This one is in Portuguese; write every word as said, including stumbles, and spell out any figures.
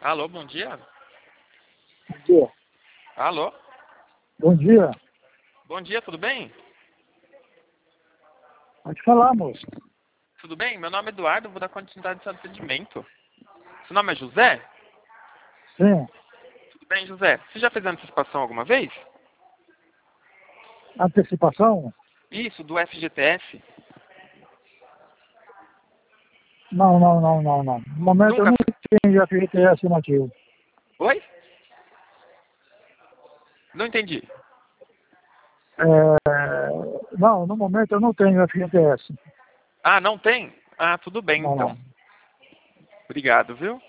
Alô, bom dia. Bom dia. Alô? Bom dia. Bom dia, tudo bem? Pode falar, moço. Tudo bem? Meu nome é Eduardo, vou dar continuidade ao seu atendimento. Seu nome é José? Sim. Tudo bem, José? Você já fez antecipação alguma vez? Antecipação? Isso, do F G T S. Não, não, não, não, não. No momento eu Nunca não fe... tenho F G T S nativo. Oi? Não entendi. É... Não, no momento eu não tenho F G T S. Ah, não tem? Ah, tudo bem Não, então. não. Obrigado, viu?